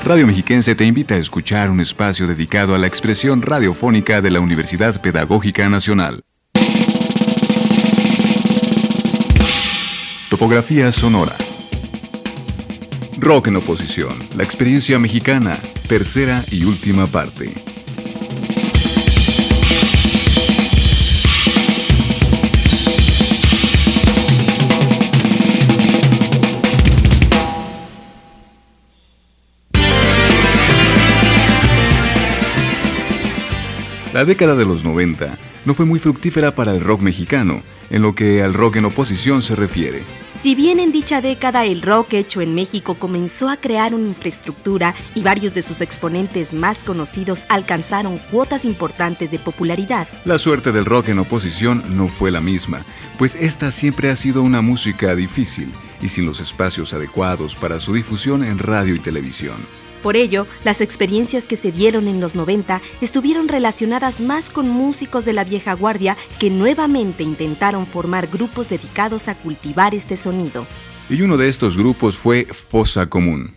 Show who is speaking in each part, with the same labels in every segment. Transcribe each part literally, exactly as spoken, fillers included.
Speaker 1: Radio Mexiquense te invita a escuchar un espacio dedicado a la expresión radiofónica de la Universidad Pedagógica Nacional. Topografía sonora. Rock en oposición, la experiencia mexicana, tercera y última parte. La década de los noventa no fue muy fructífera para el rock mexicano, en lo que al rock en oposición se refiere.
Speaker 2: Si bien en dicha década el rock hecho en México comenzó a crear una infraestructura y varios de sus exponentes más conocidos alcanzaron cuotas importantes de popularidad,
Speaker 1: la suerte del rock en oposición no fue la misma, pues esta siempre ha sido una música difícil y sin los espacios adecuados para su difusión en radio y televisión.
Speaker 2: Por ello, las experiencias que se dieron en los noventa estuvieron relacionadas más con músicos de la vieja guardia que nuevamente intentaron formar grupos dedicados a cultivar este sonido.
Speaker 1: Y uno de estos grupos fue Fosa Común.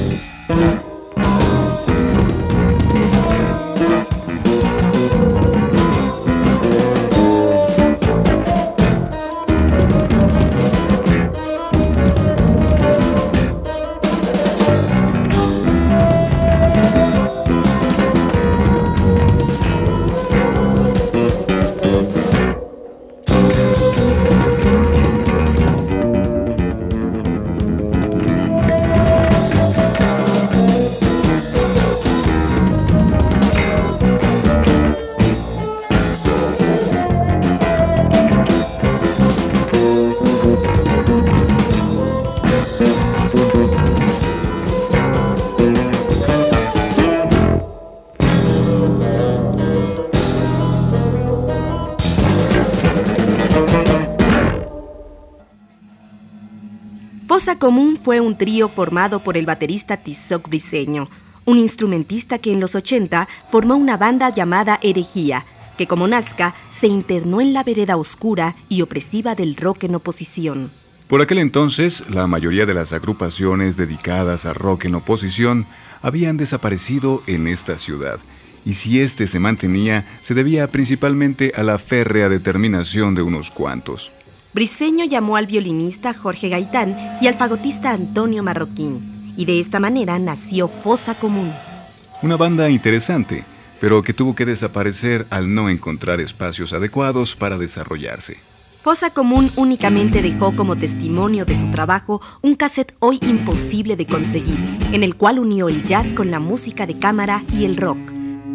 Speaker 2: Fosa Común fue un trío formado por el baterista Tizoc Briceño, un instrumentista que en los ochenta formó una banda llamada Herejía, que como Nazca se internó en la vereda oscura y opresiva del rock en oposición.
Speaker 1: Por aquel entonces, la mayoría de las agrupaciones dedicadas a rock en oposición habían desaparecido en esta ciudad, y si este se mantenía, se debía principalmente a la férrea determinación de unos cuantos.
Speaker 2: Briceño llamó al violinista Jorge Gaitán y al fagotista Antonio Marroquín, y de esta manera nació Fosa Común.
Speaker 1: Una banda interesante, pero que tuvo que desaparecer al no encontrar espacios adecuados para desarrollarse.
Speaker 2: Fosa Común únicamente dejó como testimonio de su trabajo un cassette hoy imposible de conseguir, en el cual unió el jazz con la música de cámara y el rock.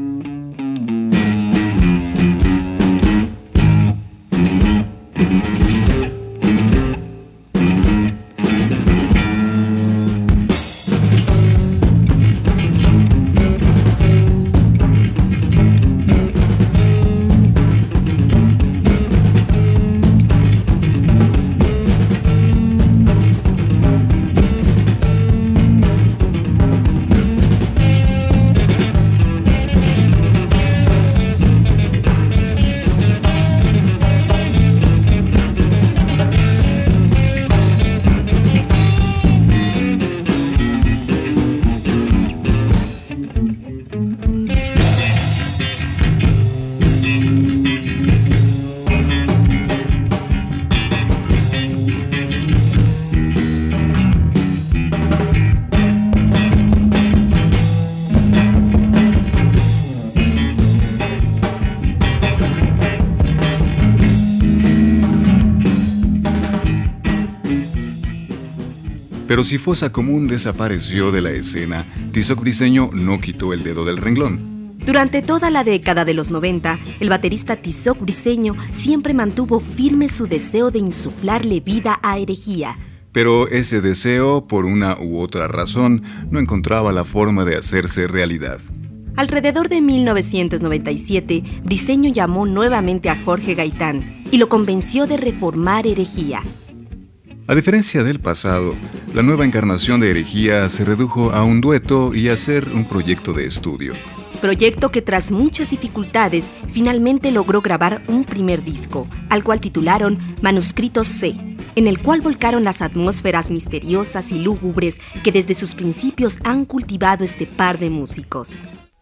Speaker 1: Pero si Fosa Común desapareció de la escena, Tizoc Briceño no quitó el dedo del renglón.
Speaker 2: Durante toda la década de los noventa, el baterista Tizoc Briceño siempre mantuvo firme su deseo de insuflarle vida a Herejía.
Speaker 1: Pero ese deseo, por una u otra razón, no encontraba la forma de hacerse realidad.
Speaker 2: Alrededor de mil novecientos noventa y siete, Briceño llamó nuevamente a Jorge Gaitán y lo convenció de reformar Herejía.
Speaker 1: A diferencia del pasado, la nueva encarnación de Herejía se redujo a un dueto y a ser un proyecto de estudio.
Speaker 2: Proyecto que tras muchas dificultades finalmente logró grabar un primer disco, al cual titularon Manuscrito C, en el cual volcaron las atmósferas misteriosas y lúgubres que desde sus principios han cultivado este par de músicos.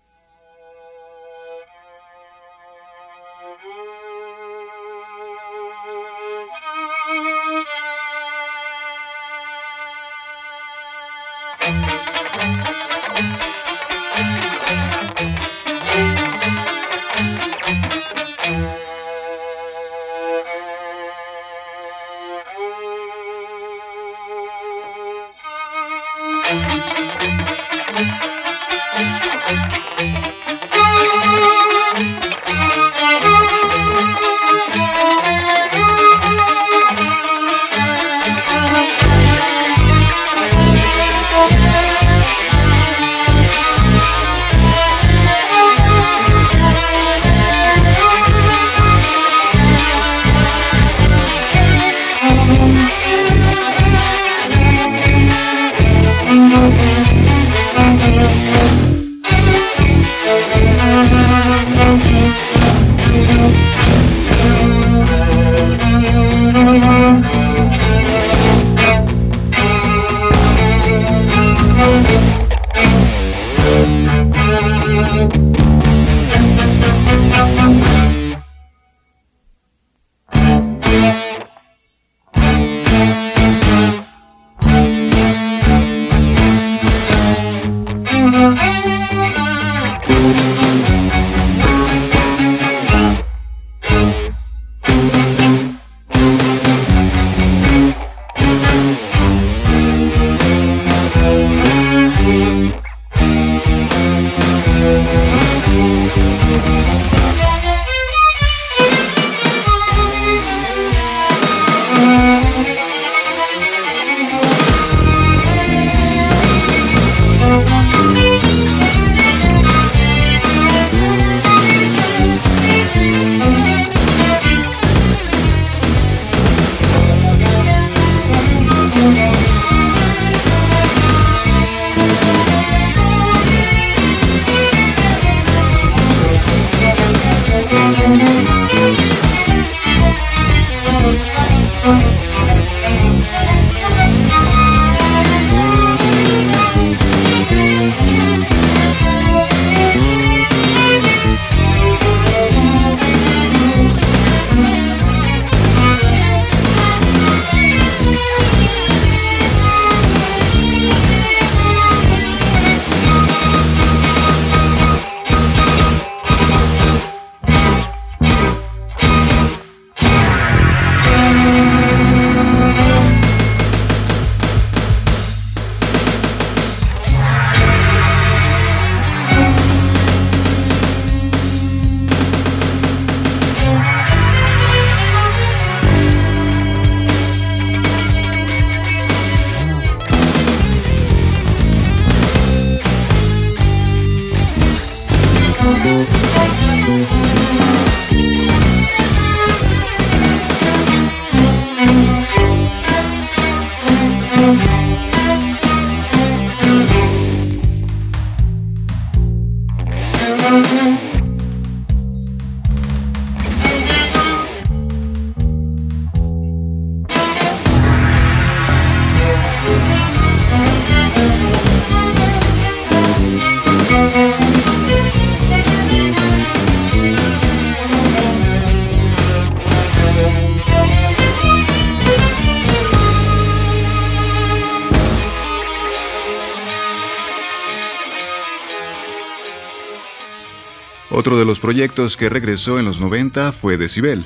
Speaker 1: Otro de los proyectos que regresó en los noventa fue Decibel.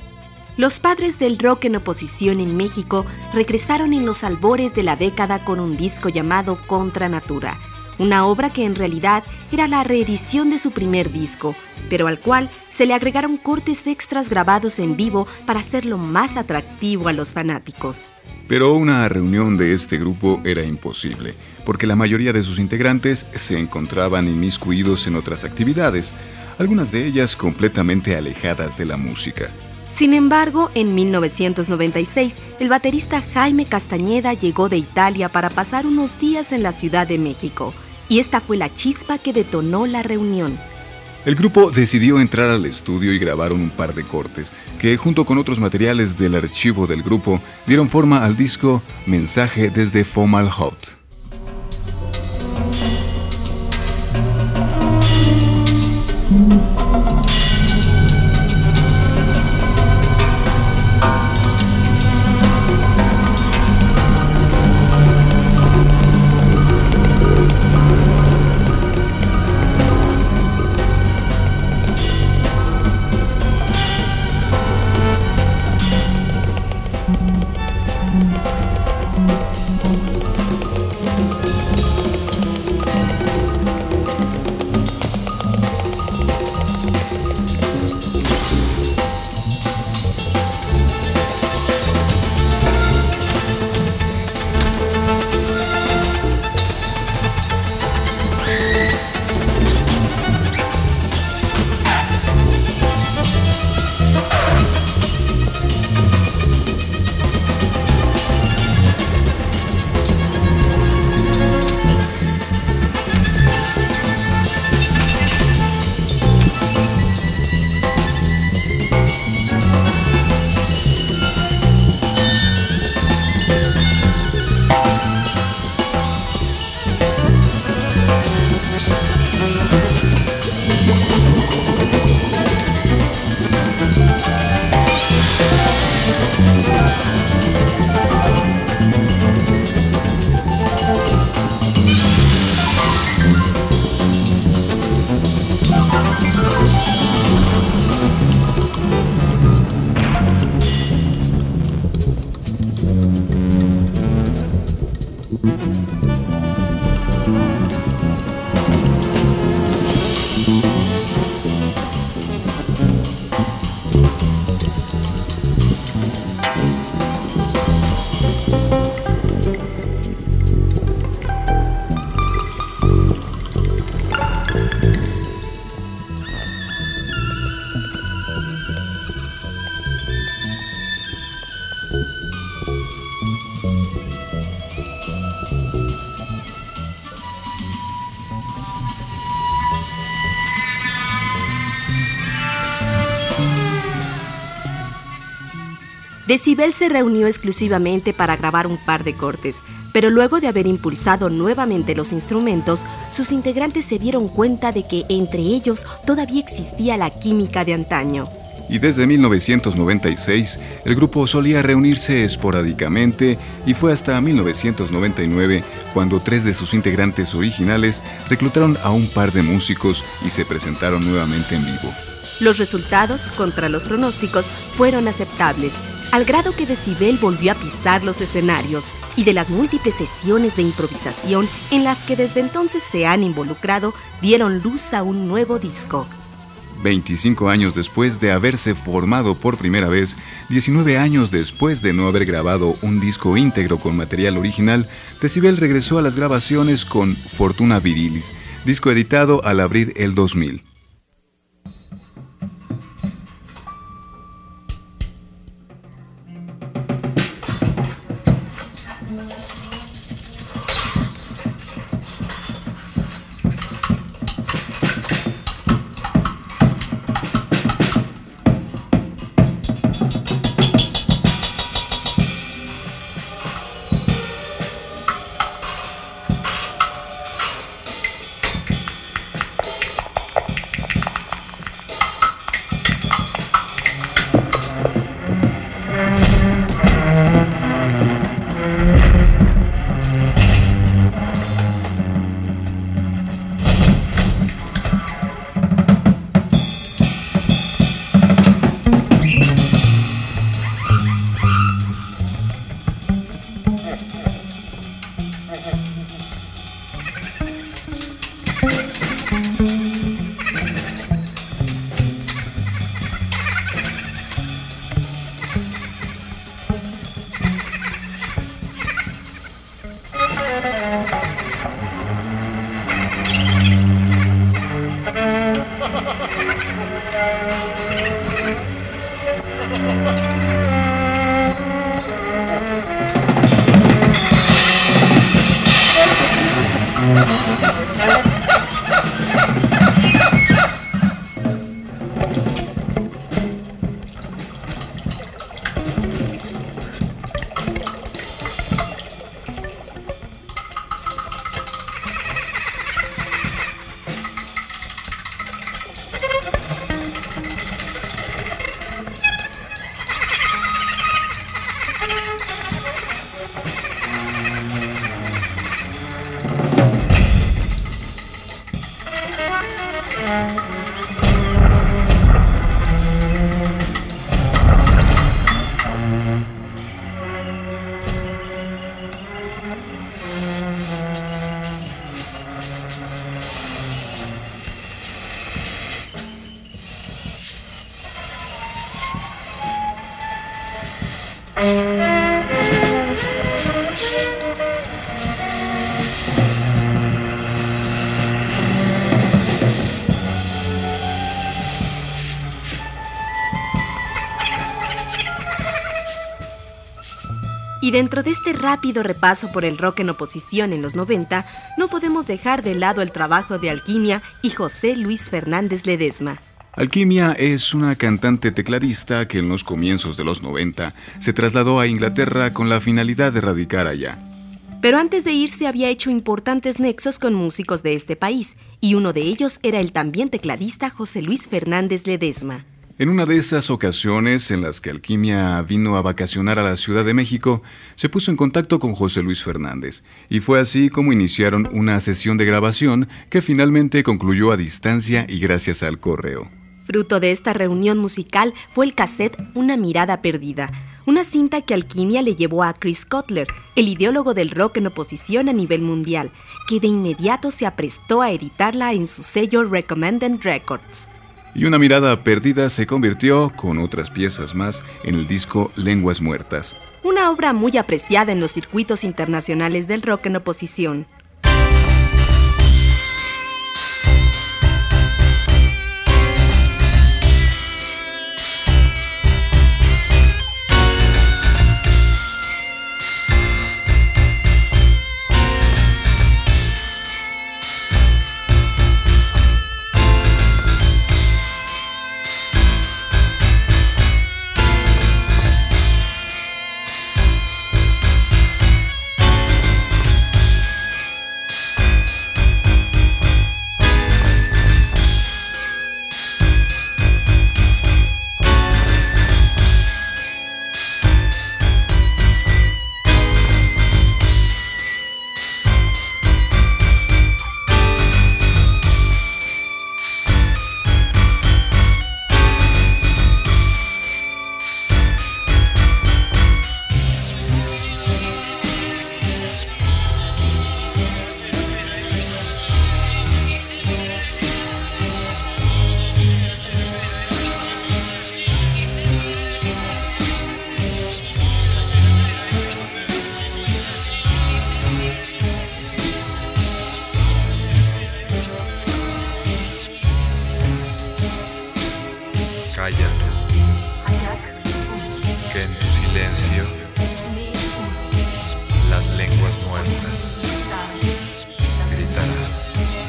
Speaker 2: Los padres del rock en oposición en México regresaron en los albores de la década con un disco llamado Contra Natura, una obra que en realidad era la reedición de su primer disco, pero al cual se le agregaron cortes extras grabados en vivo para hacerlo más atractivo a los fanáticos.
Speaker 1: Pero una reunión de este grupo era imposible, porque la mayoría de sus integrantes se encontraban inmiscuidos en otras actividades, algunas de ellas completamente alejadas de la música.
Speaker 2: Sin embargo, en mil novecientos noventa y seis, el baterista Jaime Castañeda llegó de Italia para pasar unos días en la Ciudad de México, y esta fue la chispa que detonó la reunión.
Speaker 1: El grupo decidió entrar al estudio y grabaron un par de cortes, que junto con otros materiales del archivo del grupo, dieron forma al disco Mensaje desde Fomalhaut.
Speaker 2: Decibel se reunió exclusivamente para grabar un par de cortes, pero luego de haber impulsado nuevamente los instrumentos, sus integrantes se dieron cuenta de que entre ellos todavía existía la química de antaño.
Speaker 1: Y desde mil novecientos noventa y seis, el grupo solía reunirse esporádicamente y fue hasta mil novecientos noventa y nueve cuando tres de sus integrantes originales reclutaron a un par de músicos y se presentaron nuevamente en vivo.
Speaker 2: Los resultados, contra los pronósticos, fueron aceptables, al grado que Decibel volvió a pisar los escenarios, y de las múltiples sesiones de improvisación en las que desde entonces se han involucrado, dieron luz a un nuevo disco.
Speaker 1: veinticinco años después de haberse formado por primera vez, diecinueve años después de no haber grabado un disco íntegro con material original, Decibel regresó a las grabaciones con Fortuna Virilis, disco editado al abrir el dos mil.
Speaker 2: Y dentro de este rápido repaso por el rock en oposición en los noventa, no podemos dejar de lado el trabajo de Alquimia y José Luis Fernández Ledesma.
Speaker 1: Alquimia es una cantante tecladista que en los comienzos de los noventa se trasladó a Inglaterra con la finalidad de radicar allá.
Speaker 2: Pero antes de irse había hecho importantes nexos con músicos de este país, y uno de ellos era el también tecladista José Luis Fernández Ledesma.
Speaker 1: En una de esas ocasiones en las que Alquimia vino a vacacionar a la Ciudad de México, se puso en contacto con José Luis Fernández, y fue así como iniciaron una sesión de grabación que finalmente concluyó a distancia y gracias al correo.
Speaker 2: Fruto de esta reunión musical fue el cassette Una mirada perdida, una cinta que Alquimia le llevó a Chris Cutler, el ideólogo del rock en oposición a nivel mundial, que de inmediato se aprestó a editarla en su sello Recommended Records.
Speaker 1: Y Una mirada perdida se convirtió, con otras piezas más, en el disco Lenguas Muertas.
Speaker 2: Una obra muy apreciada en los circuitos internacionales del rock en oposición.
Speaker 3: Calla tú, que en tu silencio las lenguas muertas gritarán.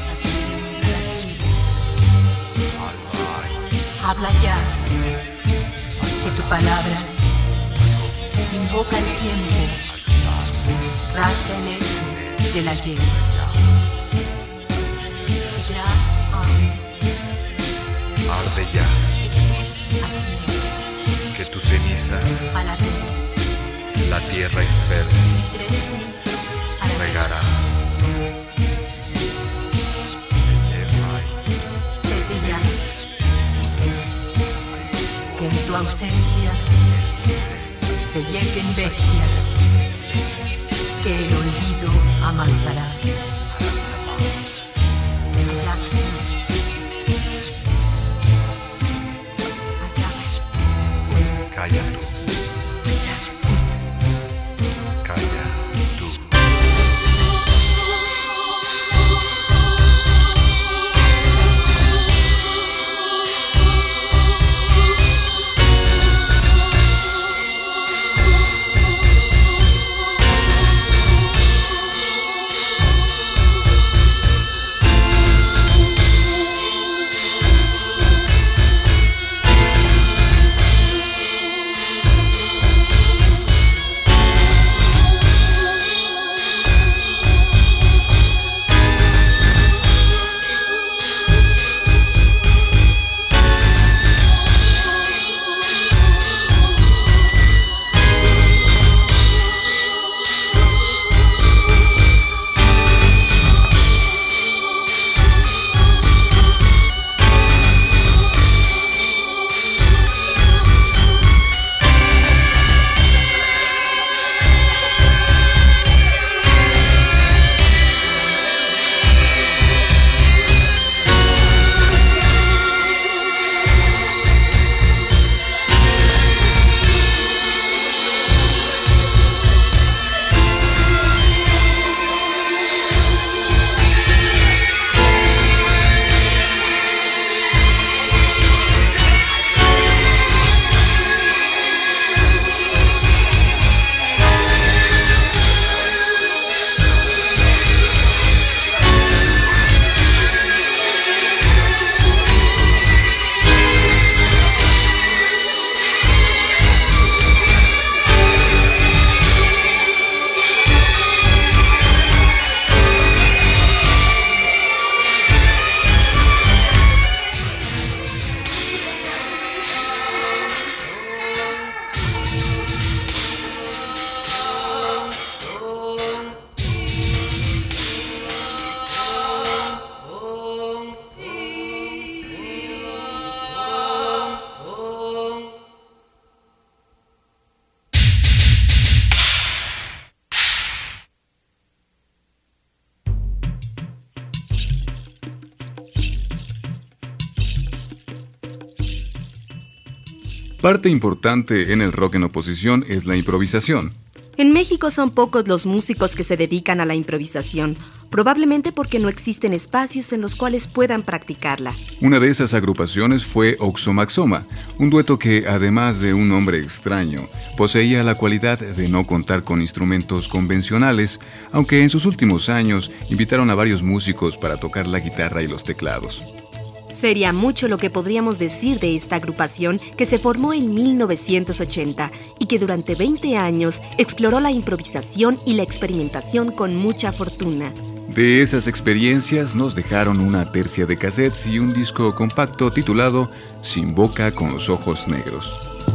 Speaker 4: Habla ya, que tu palabra invoca el tiempo, rasga el eco del ayer.
Speaker 3: Arde ya, que tu ceniza la tierra infértil regará.
Speaker 4: Vete ya, que en tu ausencia se yerguen bestias, que el olvido amansará.
Speaker 3: Calla tú. Calla tú.
Speaker 1: Parte importante en el rock en oposición es la improvisación.
Speaker 2: En México son pocos los músicos que se dedican a la improvisación, probablemente porque no existen espacios en los cuales puedan practicarla.
Speaker 1: Una de esas agrupaciones fue Oxomaxoma, un dueto que, además de un nombre extraño, poseía la cualidad de no contar con instrumentos convencionales, aunque en sus últimos años invitaron a varios músicos para tocar la guitarra y los teclados.
Speaker 2: Sería mucho lo que podríamos decir de esta agrupación que se formó en mil novecientos ochenta y que durante veinte años exploró la improvisación y la experimentación con mucha fortuna.
Speaker 1: De esas experiencias nos dejaron una tercia de cassettes y un disco compacto titulado Sin boca con los ojos negros.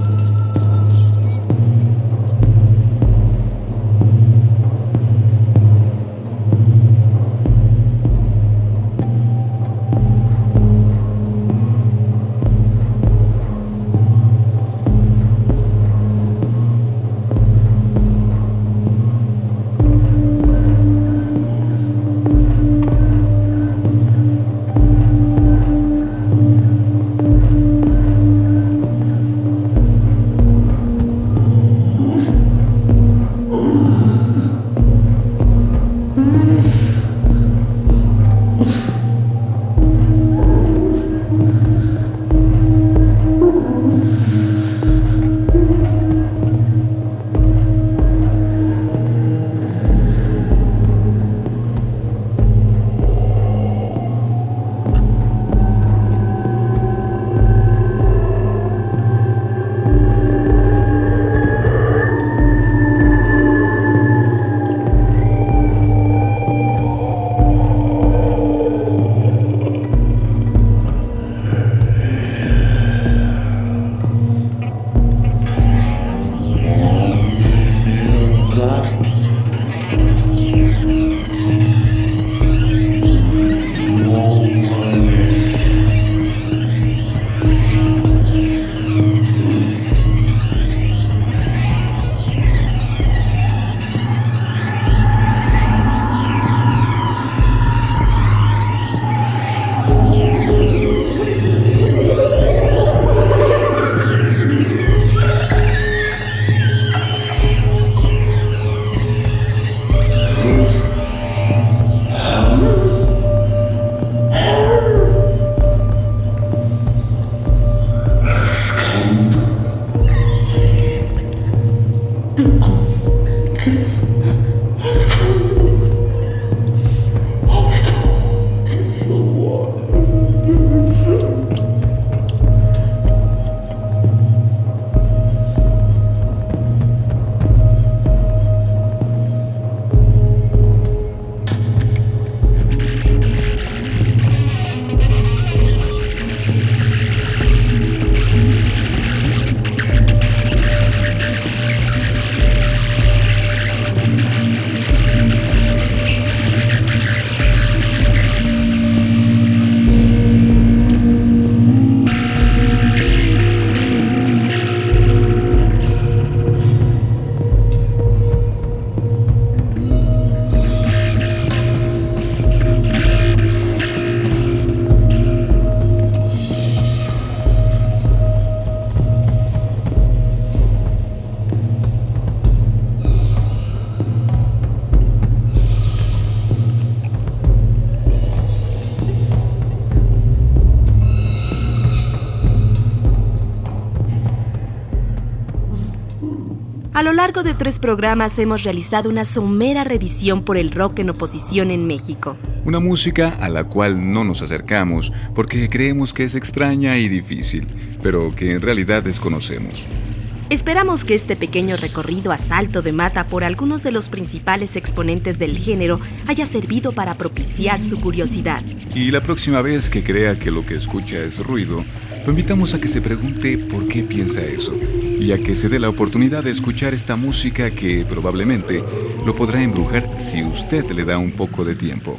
Speaker 2: A lo largo de tres programas hemos realizado una somera revisión por el rock en oposición en México.
Speaker 1: Una música a la cual no nos acercamos porque creemos que es extraña y difícil, pero que en realidad desconocemos.
Speaker 2: Esperamos que este pequeño recorrido a salto de mata por algunos de los principales exponentes del género haya servido para propiciar su curiosidad.
Speaker 1: Y la próxima vez que crea que lo que escucha es ruido, lo invitamos a que se pregunte por qué piensa eso y a que se dé la oportunidad de escuchar esta música que probablemente lo podrá embrujar si usted le da un poco de tiempo.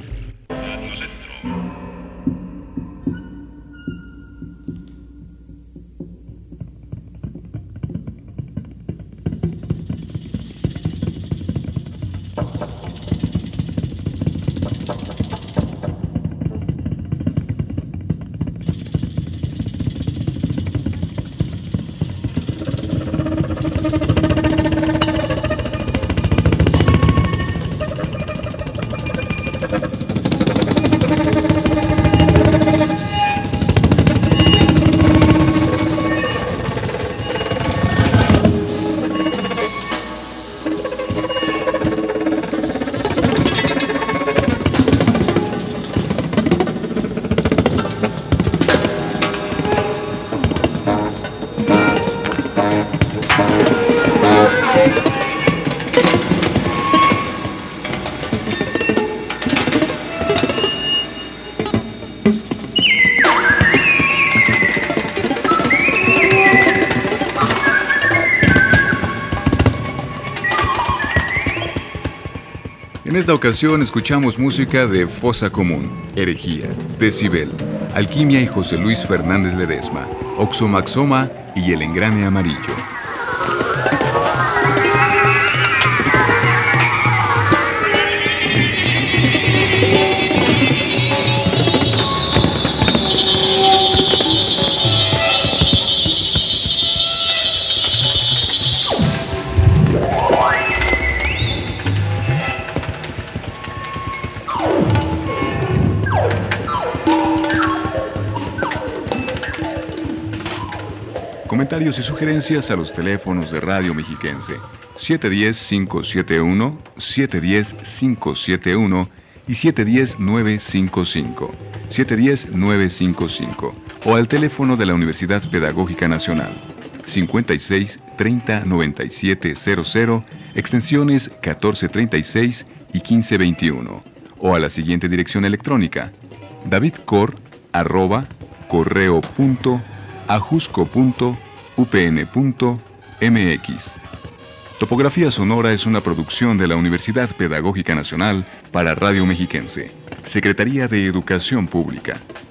Speaker 1: En esta ocasión escuchamos música de Fosa Común, Herejía, Decibel, Alquimia y José Luis Fernández Ledesma, Oxomaxoma y El Engrane Amarillo. Comentarios y sugerencias a los teléfonos de Radio Mexiquense siete uno cero, cinco siete uno, siete uno cero, cinco siete uno y siete uno cero, nueve cinco cinco, siete uno cero, nueve cinco cinco o al teléfono de la Universidad Pedagógica Nacional cincuenta y seis, treinta, noventa y siete, cero cero, extensiones catorce treinta y seis y quince veintiuno o a la siguiente dirección electrónica davidcor arroba correo punto ajusco punto u p n punto m x. Topografía Sonora es una producción de la Universidad Pedagógica Nacional para Radio Mexiquense, Secretaría de Educación Pública.